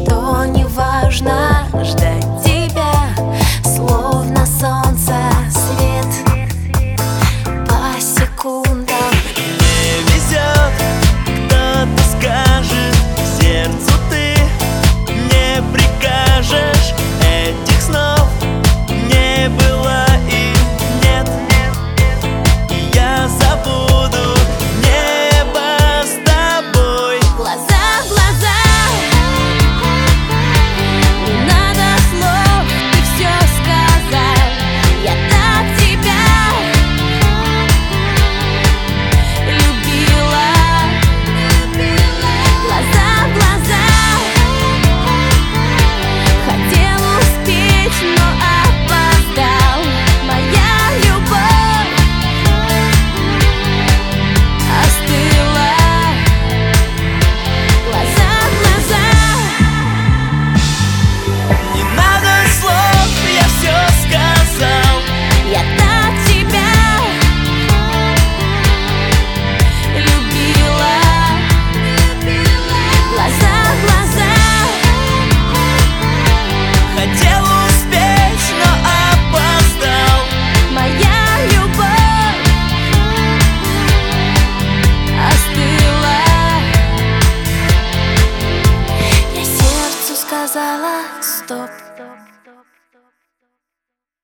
что не важно ждать тебя, словно солнце свет по секундам. Не везет, кто-то скажет, сердцу ты не прикажешь. Этих снов не было и нет, и я забуду небо с тобой. Глаза в глаза, не надо слов, ты все сказал. Я так тебя любила. Глаза в глаза, хотел успеть, но опоздал. Моя любовь остыла. Глаза в глаза, Не надо слов, я все сказал. я так тебя любила. Глаза в глаза, Хотел успеть, но опоздал. моя любовь остыла. Я сердцу сказала стоп.